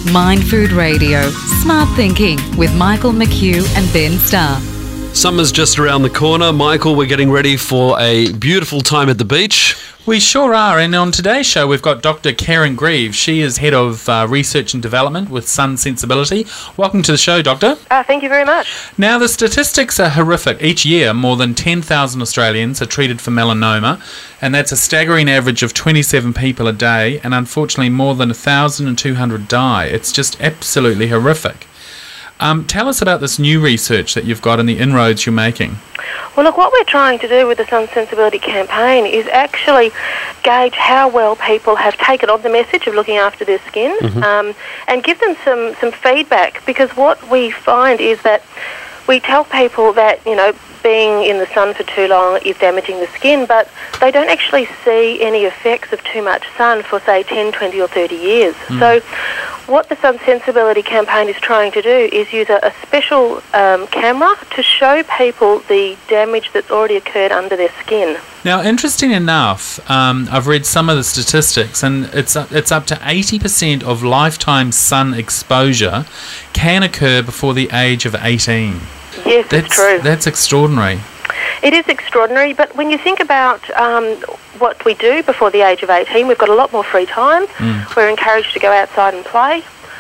Mind Food Radio, Smart Thinking with Michael McHugh and Ben Starr. Summer's just around the corner. Michael, we're getting ready for a beautiful time at the beach. We sure are, and on today's show we've got Dr. Karen Greaves. She is Head of Research and Development with Sun Sensibility. Welcome to the show, Doctor. Thank you very much. Now, the statistics are horrific. Each year, more than 10,000 Australians are treated for melanoma, and that's a staggering average of 27 people a day, and unfortunately more than 1,200 die. It's just absolutely horrific. Tell us about this new research that you've got and the inroads you're making. Well, look, what we're trying to do with the Sun Sensibility campaign is actually gauge how well people have taken on the message of looking after their skin, and give them some feedback, because what we find is that we tell people that, being in the sun for too long is damaging the skin, but they don't actually see any effects of too much sun for, say, 10, 20 or 30 years. So what the Sun Sensibility campaign is trying to do is use a special camera to show people the damage that's already occurred under their skin. Now, interesting enough, I've read some of the statistics, and it's up to 80% of lifetime sun exposure can occur before the age of 18. Yes, it's true. That's extraordinary. It is extraordinary, but when you think about what we do before the age of 18, we've got a lot more free time. We're encouraged to go outside and play.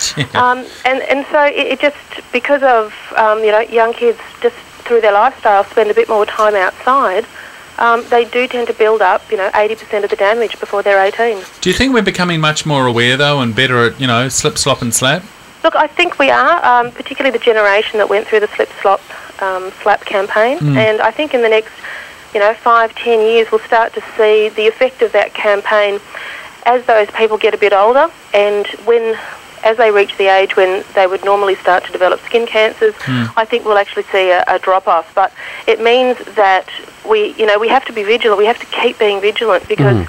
And so it just, because of, young kids just through their lifestyle spend a bit more time outside, they do tend to build up, 80% of the damage before they're 18. Do you think we're becoming much more aware, though, and better at, slip, slop and slap? Look, I think we are, particularly the generation that went through the slip, slop, slap campaign. And I think in the next, 5, 10 years, we'll start to see the effect of that campaign as those people get a bit older, and as they reach the age when they would normally start to develop skin cancers, I think we'll actually see a drop-off. But it means that we have to be vigilant. We have to keep being vigilant, because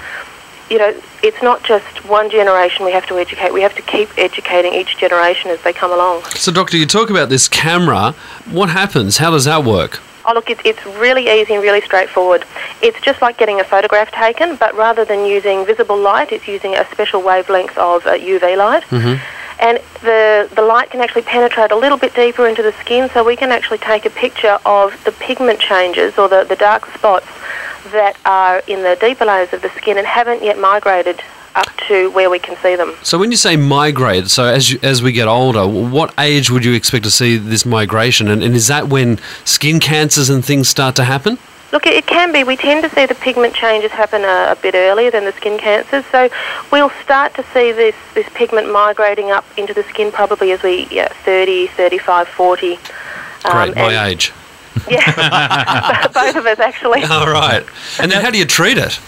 it's not just one generation we have to educate. We have to keep educating each generation as they come along. So, Doctor, you talk about this camera. What happens? How does that work? Oh, look, it's really easy and really straightforward. It's just like getting a photograph taken, but rather than using visible light, it's using a special wavelength of UV light. And the light can actually penetrate a little bit deeper into the skin, so we can actually take a picture of the pigment changes or the dark spots that are in the deeper layers of the skin and haven't yet migrated up to where we can see them. So when you say migrate, so as we get older, what age would you expect to see this migration? And is that when skin cancers and things start to happen? Look, it can be. We tend to see the pigment changes happen a bit earlier than the skin cancers. So we'll start to see this pigment migrating up into the skin probably as we 30, 35, 40. Great, my age. Yeah, both of us actually. All right. And then how do you treat it?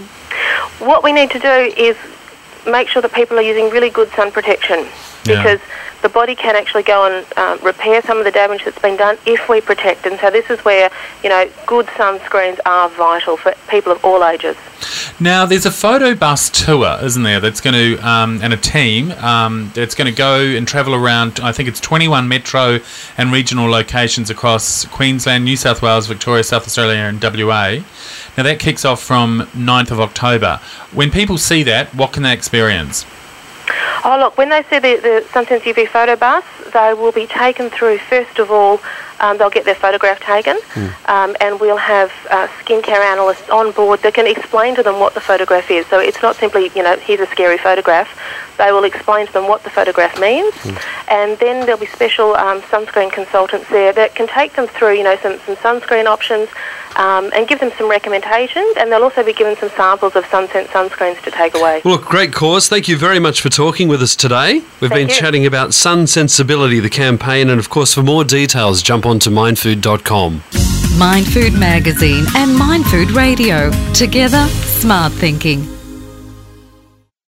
What we need to do is make sure that people are using really good sun protection, because the body can actually go and repair some of the damage that's been done if we protect. And so this is where, good sunscreens are vital for people of all ages. Now, there's a photo bus tour, isn't there, that's going to, and a team that's going to go and travel around, I think it's 21 metro and regional locations across Queensland, New South Wales, Victoria, South Australia and WA. Now, that kicks off from 9th of October. When people see that, what can they experience? Oh, look, when they see the Sunsense UV photo bus, they will be taken through, first of all, they'll get their photograph taken, and we'll have skincare analysts on board that can explain to them what the photograph is. So it's not simply, here's a scary photograph. They will explain to them what the photograph means, and then there'll be special sunscreen consultants there that can take them through, some sunscreen options, and give them some recommendations, and they'll also be given some samples of Sunsense sunscreens to take away. Well, look, great cause. Thank you very much for talking with us today. We've been chatting about Sun Sensibility, the campaign, and of course for more details jump on to mindfood.com. Mind Food Magazine and Mind Food Radio. Together, smart thinking.